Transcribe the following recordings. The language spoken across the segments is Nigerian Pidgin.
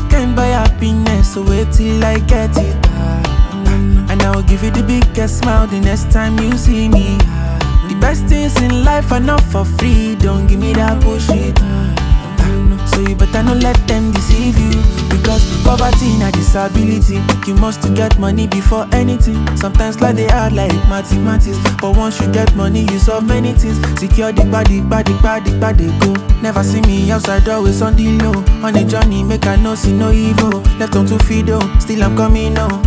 can buy happiness, so wait till I get it. And I will give you the biggest smile the next time you see me. The best things in life are not for free, don't give me that bullshit. So you better not let them deceive you, because poverty na disability. You must to get money before anything. Sometimes life they hard like mathematics, but once you get money you solve many things. Secure the body go. Never see me outside always on the low. On a journey make I no see no evil. Left on 2 feet though, still I'm coming home.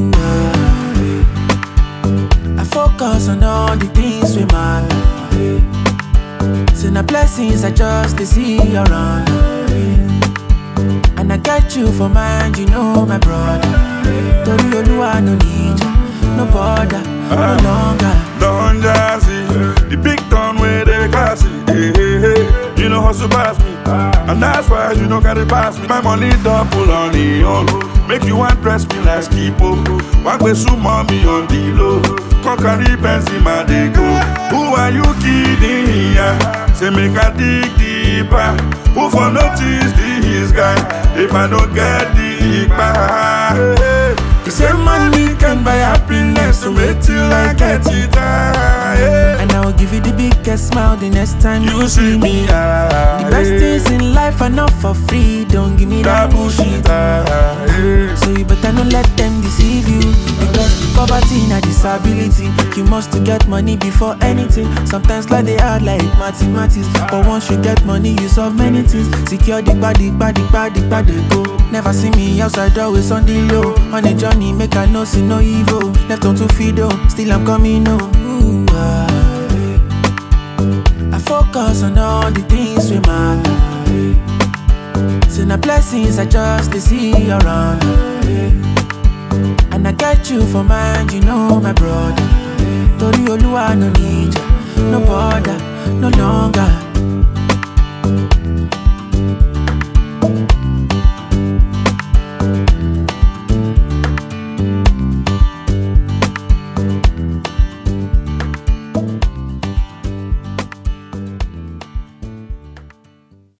I focus on all the things we matter. See the blessings I just to see around. And I get you for mind, you know my brother. Tori Oluwa no need you, no bother, no longer. Don't just see the big town where they classy. You know hustle pass me, and that's why you don't gotta pass me. My money double on the on. Make you want press me like Skipo. One way so mommy on the low. Conquer pens in my go. Who are you kidding? Say make a dig deeper. Who for notice this guy? If I don't get the back. You say money can buy happiness, so wait till I get it. And I will give you the biggest smile the next time you see me. The best things in life are not for free, don't give me that bullshit. So you better not let them deceive you, because poverty na disability. You must to get money before anything. Sometimes life they hard like mathematics, but once you get money you solve many things. Secure the body go. Never see me outside always on the low. On a journey make I no see no evil. Left on 2 feet though, still I'm coming home. I focus on all the things we matter. See the blessings I just to see around. And I get you for mind, you know my brother. Tori Oluwa no need you, no bother, no longer.